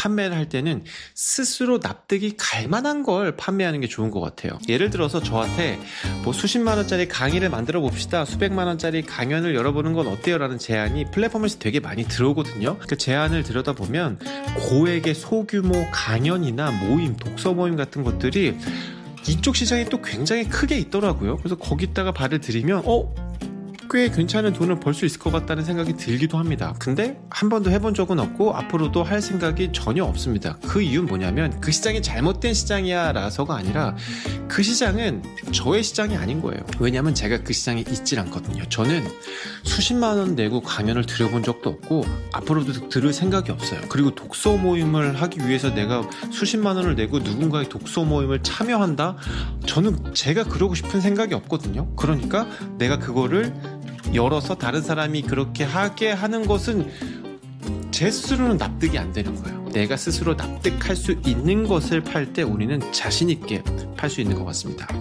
판매를 할 때는 스스로 납득이 갈 만한 걸 판매하는 게 좋은 것 같아요. 예를 들어서 저한테 뭐 수십만 원짜리 강의를 만들어 봅시다, 수백만 원짜리 강연을 열어보는 건 어때요? 라는 제안이 플랫폼에서 되게 많이 들어오거든요. 그 제안을 들여다보면 고액의 소규모 강연이나 모임, 독서 모임 같은 것들이 이쪽 시장이 또 굉장히 크게 있더라고요. 그래서 거기다가 발을 들이면 꽤 괜찮은 돈을 벌 수 있을 것 같다는 생각이 들기도 합니다. 근데 한 번도 해본 적은 없고 앞으로도 할 생각이 전혀 없습니다. 그 이유는 뭐냐면 그 시장이 잘못된 시장이야 라서가 아니라 그 시장은 저의 시장이 아닌 거예요. 왜냐면 제가 그 시장에 있질 않거든요. 저는 수십만 원 내고 강연을 들어본 적도 없고 앞으로도 들을 생각이 없어요. 그리고 독서 모임을 하기 위해서 내가 수십만 원을 내고 누군가의 독서 모임을 참여한다? 저는 제가 그러고 싶은 생각이 없거든요. 그러니까 내가 그거를 열어서 다른 사람이 그렇게 하게 하는 것은 제 스스로는 납득이 안 되는 거예요. 내가 스스로 납득할 수 있는 것을 팔 때 우리는 자신 있게 팔 수 있는 것 같습니다.